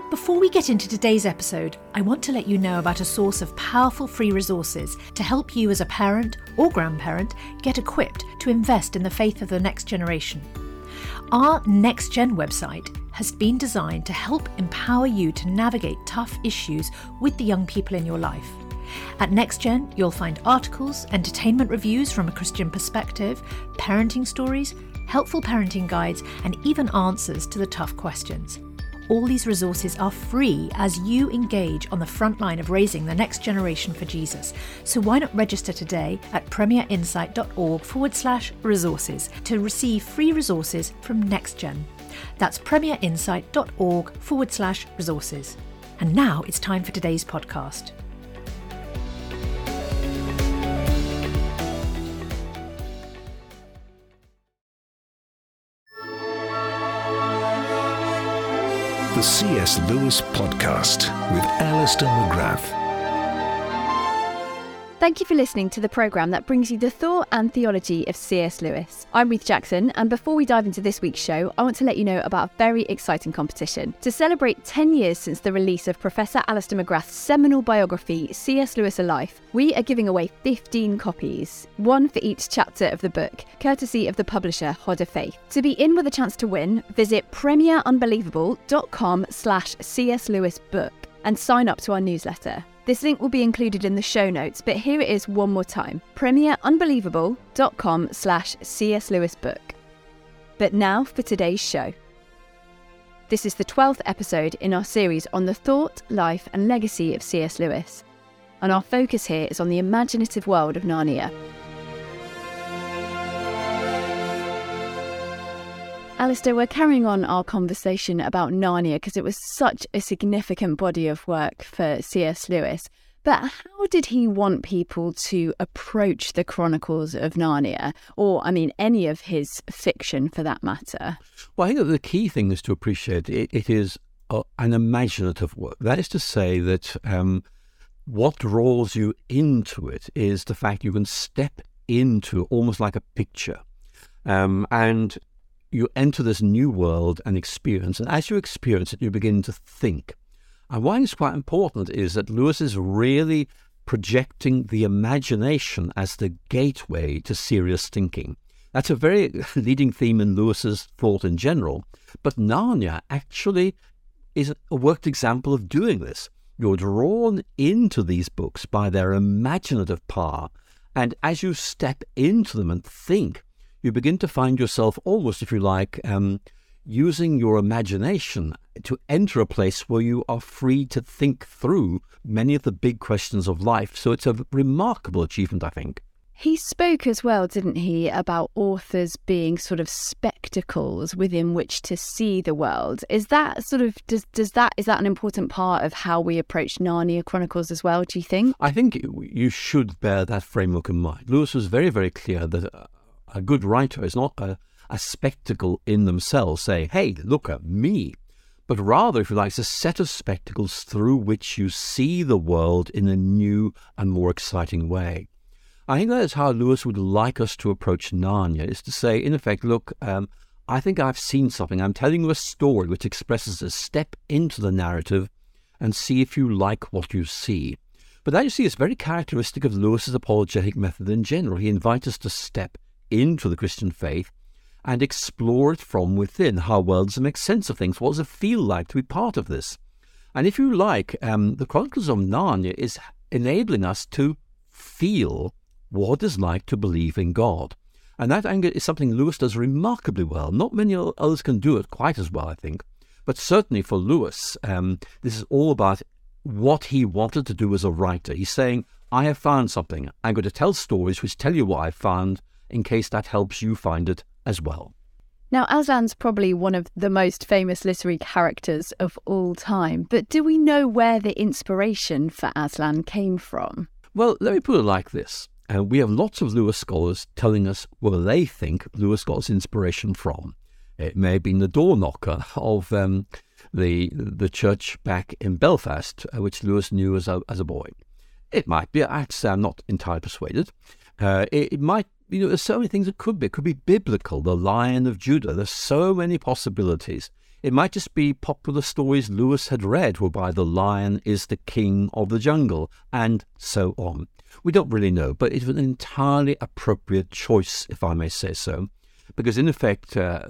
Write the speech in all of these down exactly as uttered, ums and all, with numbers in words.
Before we get into today's episode, I want to let you know about a source of powerful free resources to help you as a parent or grandparent get equipped to invest in the faith of the next generation. Our Next Gen website has been designed to help empower you to navigate tough issues with the young people in your life. At Next Gen, you'll find articles, entertainment reviews from a Christian perspective, parenting stories, helpful parenting guides, and even answers to the tough questions. All these resources are free as you engage on the front line of raising the next generation for Jesus. So why not register today at premierinsight.org forward slash resources to receive free resources from NextGen. That's premierinsight.org forward slash resources. And now it's time for today's podcast. The C S Lewis Podcast with Alistair McGrath. Thank you for listening to the programme that brings you the thought and theology of C S Lewis. I'm Ruth Jackson, and before we dive into this week's show, I want to let you know about a very exciting competition. To celebrate ten years since the release of Professor Alistair McGrath's seminal biography, C S Lewis A Life, we are giving away fifteen copies, one for each chapter of the book, courtesy of the publisher Hodder Faith. To be in with a chance to win, visit premierunbelievable.com slash CS Lewis book and sign up to our newsletter. This link will be included in the show notes, but here it is one more time, premierunbelievable.com slash CS Lewis book. But now for today's show. This is the twelfth episode in our series on the thought, life and legacy of C S Lewis. And our focus here is on the imaginative world of Narnia. Alistair, we're carrying on our conversation about Narnia because it was such a significant body of work for C S Lewis. But how did he want people to approach the Chronicles of Narnia, or, I mean, any of his fiction for that matter? Well, I think that the key thing is to appreciate it, it is a, an imaginative work. That is to say that um, what draws you into it is the fact you can step into almost like a picture. Um, and you enter this new world and experience, and as you experience it, you begin to think. And why it's quite important is that Lewis is really projecting the imagination as the gateway to serious thinking. That's a very leading theme in Lewis's thought in general, but Narnia actually is a worked example of doing this. You're drawn into these books by their imaginative power, and as you step into them and think, you begin to find yourself almost, if you like, um, using your imagination to enter a place where you are free to think through many of the big questions of life. So it's a remarkable achievement, I think. He spoke as well, didn't he, about authors being sort of spectacles within which to see the world. Is that sort of, does, does that, is that an important part of how we approach Narnia Chronicles as well, do you think? I think you should bear that framework in mind. Lewis was very, very clear that Uh, A good writer is not a, a spectacle in themselves, saying, hey, look at me. But rather, if you like, it's a set of spectacles through which you see the world in a new and more exciting way. I think that is how Lewis would like us to approach Narnia, is to say, in effect, look, um, I think I've seen something. I'm telling you a story which expresses a step into the narrative and see if you like what you see. But that, you see, is very characteristic of Lewis's apologetic method in general. He invites us to step into the Christian faith and explore it from within. How well does it make sense of things? What does it feel like to be part of this? And if you like, um, the Chronicles of Narnia is enabling us to feel what it's like to believe in God. And that angle is something Lewis does remarkably well. Not many others can do it quite as well, I think. But certainly for Lewis, um, this is all about what he wanted to do as a writer. He's saying, I have found something. I'm going to tell stories which tell you what I found, in case that helps you find it as well. Now, Aslan's probably one of the most famous literary characters of all time, but do we know where the inspiration for Aslan came from? Well, let me put it like this. Uh, we have lots of Lewis scholars telling us where they think Lewis got his inspiration from. It may have been the door knocker of um, the the church back in Belfast, uh, which Lewis knew as a, as a boy. It might be, actually I'm not entirely persuaded. Uh, it, it might, you know, there's so many things it could be. It could be biblical, the Lion of Judah. There's so many possibilities. It might just be popular stories Lewis had read, whereby the lion is the king of the jungle, and so on. We don't really know, but it's an entirely appropriate choice, if I may say so, because in effect, uh,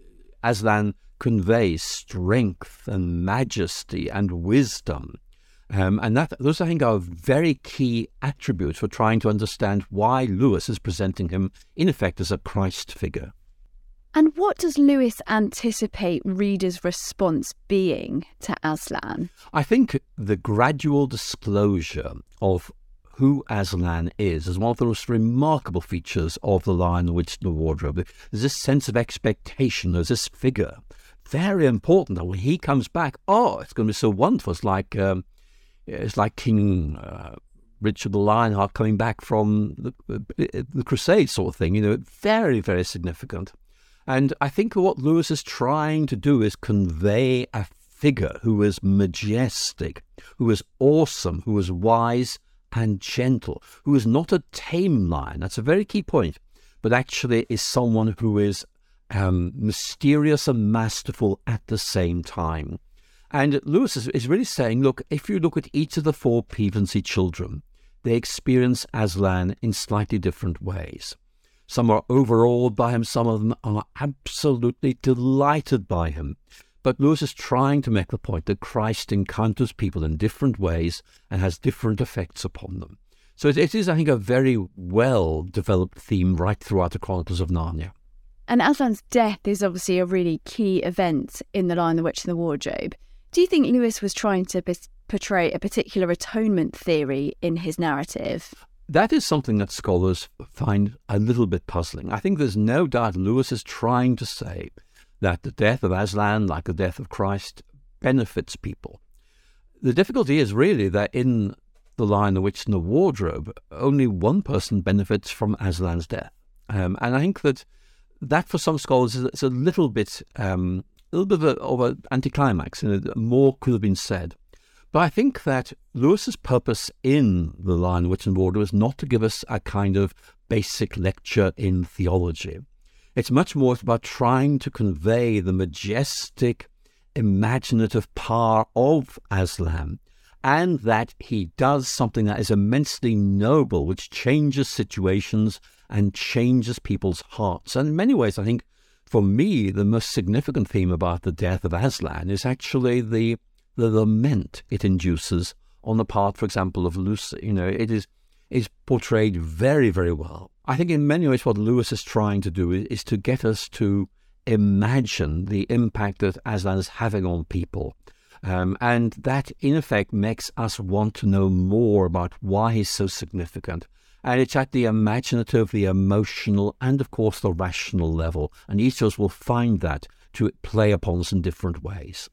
Aslan conveys strength and majesty and wisdom. Um, and that those, I think, are very key attributes for trying to understand why Lewis is presenting him, in effect, as a Christ figure. And what does Lewis anticipate readers' response being to Aslan? I think the gradual disclosure of who Aslan is is one of the most remarkable features of The Lion, the Witch and the Wardrobe. There's this sense of expectation. There's this figure. Very important that when he comes back, oh, it's going to be so wonderful. It's like um, it's like King uh, Richard the Lionheart coming back from the, the, the Crusade sort of thing. You know, very, very significant. And I think what Lewis is trying to do is convey a figure who is majestic, who is awesome, who is wise and gentle, who is not a tame lion. That's a very key point, but actually is someone who is um, mysterious and masterful at the same time. And Lewis is, is really saying, look, if you look at each of the four Pevensey children, they experience Aslan in slightly different ways. Some are overawed by him, some of them are absolutely delighted by him. But Lewis is trying to make the point that Christ encounters people in different ways and has different effects upon them. So it, it is, I think, a very well-developed theme right throughout the Chronicles of Narnia. And Aslan's death is obviously a really key event in The Lion, the Witch and the Wardrobe. Do you think Lewis was trying to p- portray a particular atonement theory in his narrative? That is something that scholars find a little bit puzzling. I think there's no doubt Lewis is trying to say that the death of Aslan, like the death of Christ, benefits people. The difficulty is really that in The Lion, the Witch and the Wardrobe, only one person benefits from Aslan's death. Um, and I think that that for some scholars is, is a little bit um, a little bit of an anticlimax, and more could have been said. But I think that Lewis's purpose in The Lion, the Witch and the Wardrobe is not to give us a kind of basic lecture in theology. It's much more about trying to convey the majestic, imaginative power of Aslan, and that he does something that is immensely noble, which changes situations and changes people's hearts. And in many ways, I think, for me, the most significant theme about the death of Aslan is actually the the lament it induces on the part, for example, of Lucy. You know, it is is portrayed very, very well. I think in many ways what Lewis is trying to do is, is to get us to imagine the impact that Aslan is having on people. Um, and that, in effect, makes us want to know more about why he's so significant. And it's at the imaginative, the emotional, and, of course, the rational level. And each of us will find that to play upon us in different ways.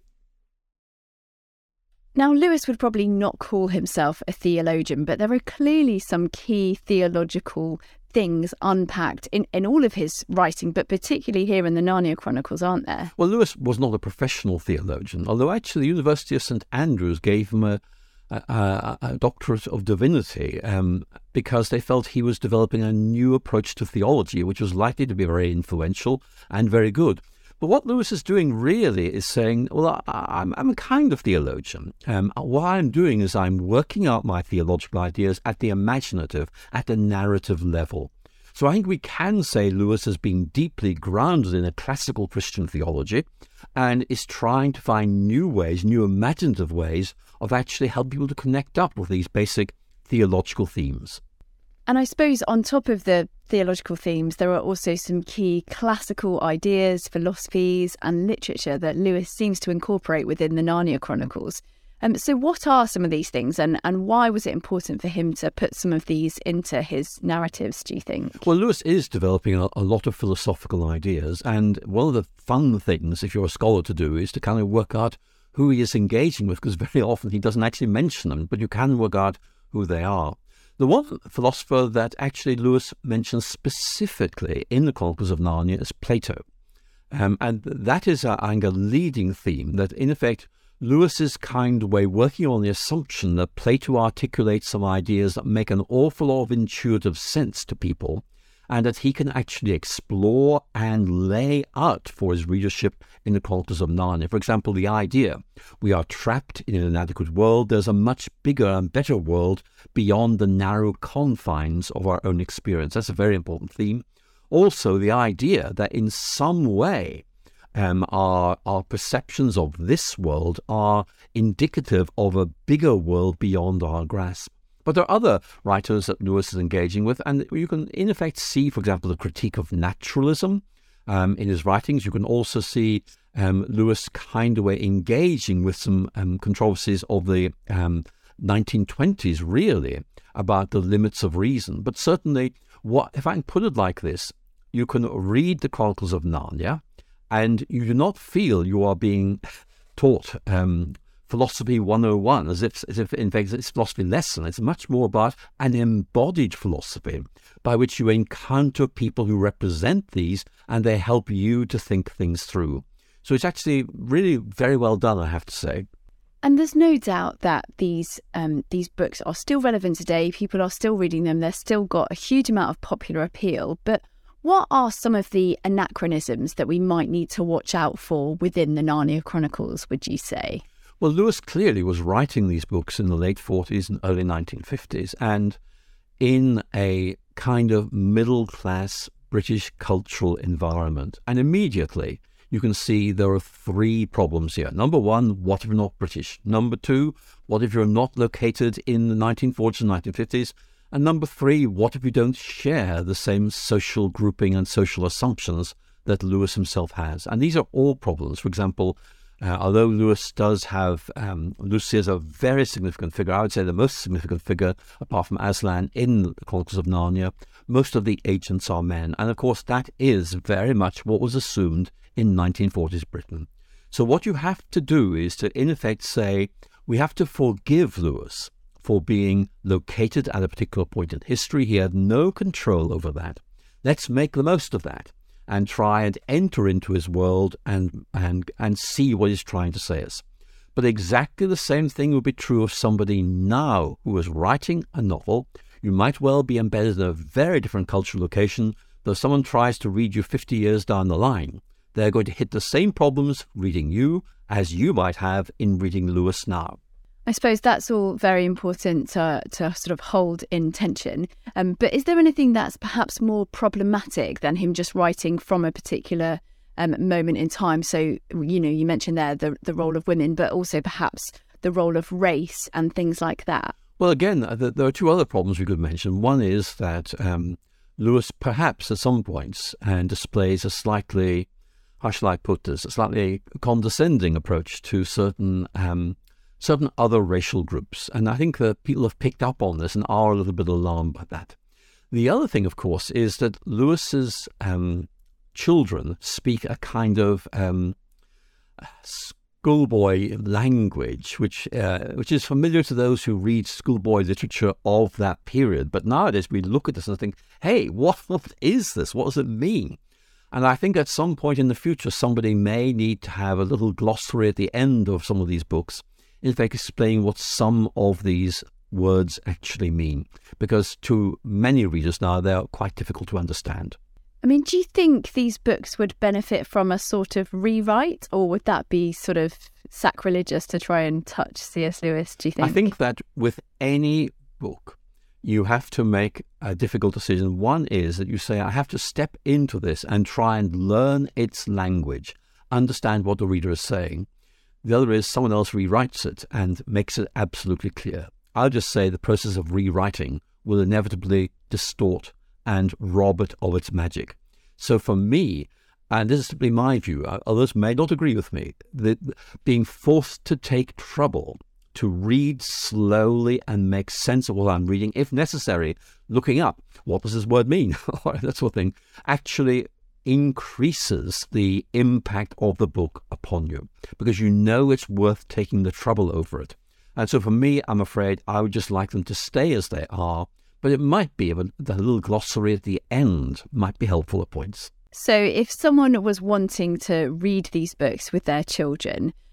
Now, Lewis would probably not call himself a theologian, but there are clearly some key theological things unpacked in, in all of his writing, but particularly here in the Narnia Chronicles, aren't there? Well, Lewis was not a professional theologian, although actually the University of Saint Andrews gave him a, a, a doctorate of divinity um, because they felt he was developing a new approach to theology, which was likely to be very influential and very good. But what Lewis is doing really is saying, well, I, I'm, I'm a kind of theologian. Um, what I'm doing is I'm working out my theological ideas at the imaginative, at the narrative level. So I think we can say Lewis has been deeply grounded in a classical Christian theology and is trying to find new ways, new imaginative ways of actually helping people to connect up with these basic theological themes. And I suppose on top of the theological themes, there are also some key classical ideas, philosophies and literature that Lewis seems to incorporate within the Narnia Chronicles. Um, so what are some of these things, and, and why was it important for him to put some of these into his narratives, do you think? Well, Lewis is developing a, a lot of philosophical ideas, and one of the fun things, if you're a scholar, to do is to kind of work out who he is engaging with, because very often he doesn't actually mention them, but you can work out who they are. The one philosopher that actually Lewis mentions specifically in the Chronicles of Narnia is Plato. Um, and that is, uh, I think, a leading theme that, in effect, Lewis is kind of way working on the assumption that Plato articulates some ideas that make an awful lot of intuitive sense to people, and that he can actually explore and lay out for his readership in the Chronicles of Narnia. For example, the idea we are trapped in an inadequate world. There's a much bigger and better world beyond the narrow confines of our own experience. That's a very important theme. Also, the idea that in some way um, our, our perceptions of this world are indicative of a bigger world beyond our grasp. But there are other writers that Lewis is engaging with, and you can in effect see, for example, the critique of naturalism um, in his writings. You can also see um, Lewis kind of way engaging with some um, controversies of the um, nineteen twenties, really, about the limits of reason. But certainly, what if I can put it like this, you can read the Chronicles of Narnia, and you do not feel you are being taught um, philosophy one oh one, as if, as if in fact it's philosophy lesson. It's much more about an embodied philosophy by which you encounter people who represent these and they help you to think things through. So it's actually really very well done, I have to say. And there's no doubt that these um, these books are still relevant today. People are still reading them. They've still got a huge amount of popular appeal. But what are some of the anachronisms that we might need to watch out for within the Narnia Chronicles, would you say? Well, Lewis clearly was writing these books in the late forties and early nineteen fifties, and in a kind of middle-class British cultural environment. And immediately you can see there are three problems here. Number one, what if you're not British? Number two, what if you're not located in the nineteen forties and nineteen fifties? And number three, what if you don't share the same social grouping and social assumptions that Lewis himself has? And these are all problems. For example, Uh, although Lewis does have, um, Lucy is a very significant figure, I would say the most significant figure, apart from Aslan, in the Chronicles of Narnia, most of the agents are men. And of course, that is very much what was assumed in nineteen forties Britain. So what you have to do is to, in effect, say, we have to forgive Lewis for being located at a particular point in history. He had no control over that. Let's make the most of that and try and enter into his world and and and see what he's trying to say us. But exactly the same thing would be true of somebody now who is writing a novel. You might well be embedded in a very different cultural location, though if someone tries to read you fifty years down the line, they're going to hit the same problems reading you as you might have in reading Lewis now. I suppose that's all very important to, to sort of hold in tension. Um, but is there anything that's perhaps more problematic than him just writing from a particular um, moment in time? So, you know, you mentioned there the, the role of women, but also perhaps the role of race and things like that. Well, again, there are two other problems we could mention. One is that um, Lewis perhaps at some points and displays a slightly, how shall I put this, a slightly condescending approach to certain um certain other racial groups. And I think that people have picked up on this and are a little bit alarmed by that. The other thing, of course, is that Lewis's um, children speak a kind of um, schoolboy language, which uh, which is familiar to those who read schoolboy literature of that period. But nowadays we look at this and think, hey, what, what is this? What does it mean? And I think at some point in the future, somebody may need to have a little glossary at the end of some of these books, in fact, explain what some of these words actually mean, because to many readers now, they're quite difficult to understand. I mean, do you think these books would benefit from a sort of rewrite, or would that be sort of sacrilegious to try and touch C S Lewis, do you think? I think that with any book, you have to make a difficult decision. One is that you say, I have to step into this and try and learn its language, understand what the reader is saying. The other is someone else rewrites it and makes it absolutely clear. I'll just say the process of rewriting will inevitably distort and rob it of its magic. So for me, and this is simply my view, others may not agree with me, that being forced to take trouble to read slowly and make sense of what I'm reading, if necessary, looking up, what does this word mean? That sort of thing, actually increases the impact of the book upon you, because you know it's worth taking the trouble over it. And so for me, I'm afraid I would just like them to stay as they are, but it might be a, the little glossary at the end might be helpful at points. So if someone was wanting to read these books with their children,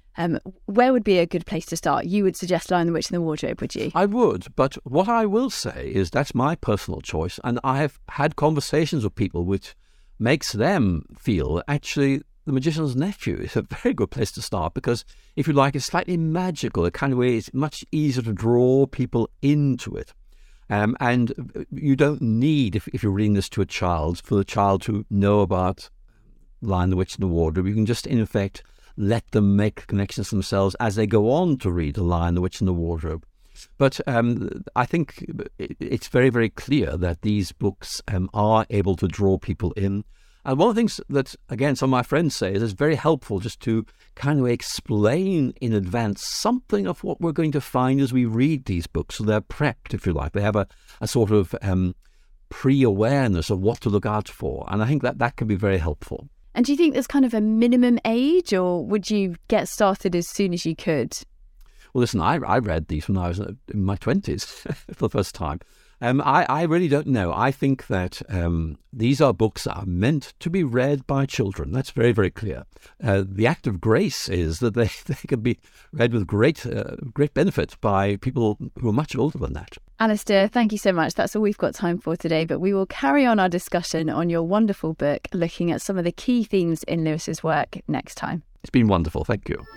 Um, where would be a good place to start? You would suggest Lion, the Witch and the Wardrobe, would you? I would, but what I will say is that's my personal choice, and I have had conversations with people which makes them feel actually The Magician's Nephew is a very good place to start, because if you like, it's slightly magical. The kind of way it's much easier to draw people into it. Um, and you don't need, if, if you're reading this to a child, for the child to know about Lion, the Witch and the Wardrobe. You can just, in effect, let them make connections themselves as they go on to read The Lion, the Witch and the Wardrobe. But um, I think it's very, very clear that these books um, are able to draw people in. And one of the things that, again, some of my friends say is it's very helpful just to kind of explain in advance something of what we're going to find as we read these books. So they're prepped, if you like. They have a, a sort of um, pre-awareness of what to look out for. And I think that that can be very helpful. And do you think there's kind of a minimum age, or would you get started as soon as you could? Well, listen, I, I read these when I was in my twenties for the first time. Um, I, I really don't know. I think that um, these are books that are meant to be read by children. That's very, very clear. Uh, the act of grace is that they, they can be read with great uh, great benefit by people who are much older than that. Alistair, thank you so much. That's all we've got time for today, but we will carry on our discussion on your wonderful book, looking at some of the key themes in Lewis's work next time. It's been wonderful. Thank you.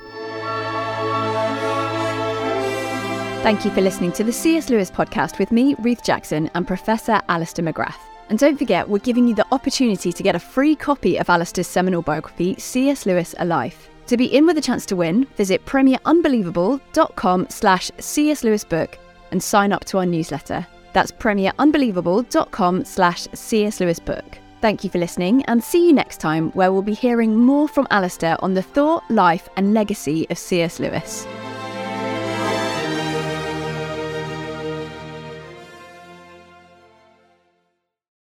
Thank you for listening to the C S Lewis podcast with me, Ruth Jackson, and Professor Alistair McGrath. And don't forget, we're giving you the opportunity to get a free copy of Alistair's seminal biography, C S Lewis, A Life. To be in with a chance to win, visit premierunbelievable.com slash CS Lewis book and sign up to our newsletter. That's premierunbelievable.com slash CS Lewis book. Thank you for listening, and see you next time, where we'll be hearing more from Alistair on the thought, life and legacy of C S Lewis.